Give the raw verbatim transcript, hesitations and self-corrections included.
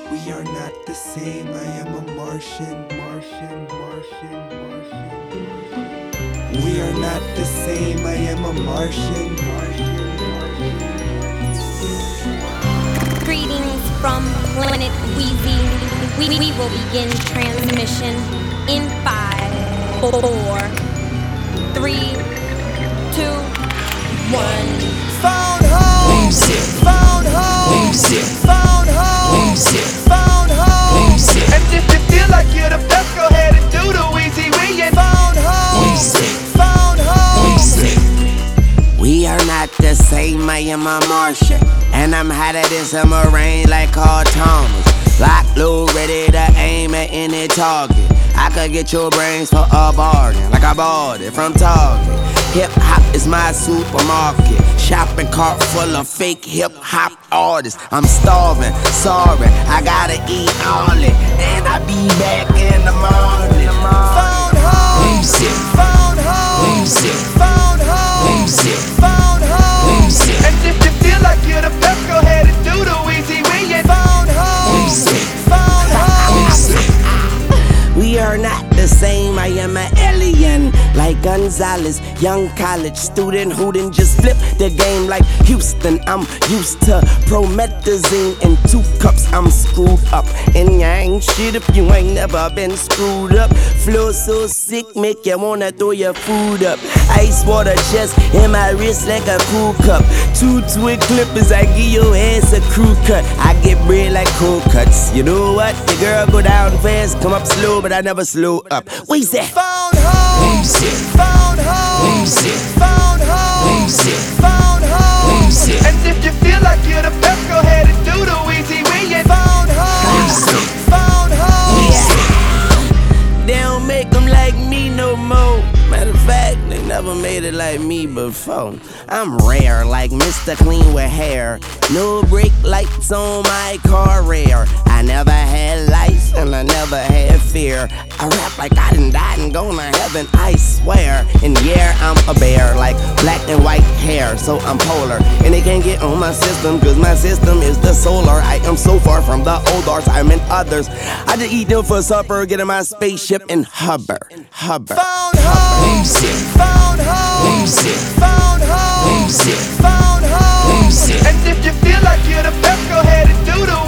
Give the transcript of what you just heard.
We are not the same. I am a Martian, Martian, Martian, Martian. We are not the same. I am a Martian, Martian, Martian. Greetings from Planet Wheezy. We, we will begin transmission in five, four, three, two, one. Phone home, phone home, phone home, phone home. And if you feel like you're the best, go ahead and do the Wheezy Wee and phone home, phone home. We are not the same, I am a Martian, and I'm hotter than summer rain like Carl Thomas. Lock, low, ready to aim at any target. I could get your brains for a bargain, like I bought it from Target. Hip hop is my supermarket, shopping cart full of fake hip hop artists. I'm starving, sorry, I gotta eat all it, and I be back in the morning. Phone home, phone home, phone home, phone home. And if you feel like you're the best, go ahead and do the Wheezy Wee and phone home, phone home. We are not the same, I am an alien. Like Gonzalez, young college student who didn't just flip the game like Houston. I'm used to promethazine and two cups, I'm screwed up. And you ain't shit if you ain't never been screwed up. Flow so sick, make you wanna throw your food up. Ice water chest in my wrist like a cool cup. Two twig clippers, I give your ass a crew cut. I get bread like cold cuts. You know what? The girl go down fast, come up slow, but I never slow up. We say Phone home, phone home, phone home, phone home. And if you feel like you're the best, go ahead and do the Wheezy Wee and phone home, phone home. yeah. They don't make them like me no more. Matter of fact, they never made it like me before. I'm rare, like Mister Clean with hair. No brake lights on my car, rare. I never had lights and I never had fear. I rap like I done died and gone to heaven, I swear. And yeah, I'm a bear, like black and white hair, so I'm polar. And they can't get on my system, cause my system is the solar. I am so far from the old arts, I'm in others. I just eat them for supper, get in my spaceship and hover, hover. Phone home, phone home, phone home, phone home. And if you feel like you're the best, go ahead and do the